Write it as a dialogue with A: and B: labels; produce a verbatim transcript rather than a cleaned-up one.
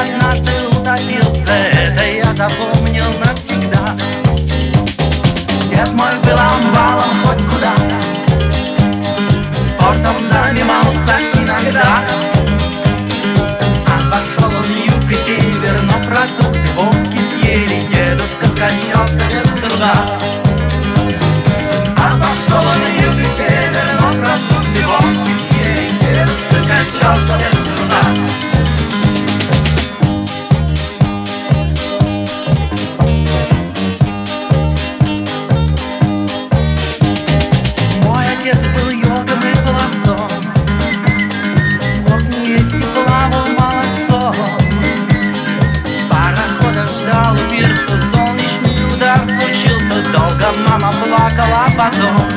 A: однажды утопился, это я запомнил навсегда. Дед мой был амбалом хоть куда, спортом занимался иногда. Обошел он юг и север, но продукты волки съели. Дедушка скончался без труда. Обошел он юг и север, но продукты волки съели. Дедушка скончался без труда. Мой отец был йогом и пловцом, мог не есть и плавал молодцом. Парохода ждал у пирса, солнечный удар случился. Долго мама плакала, а потом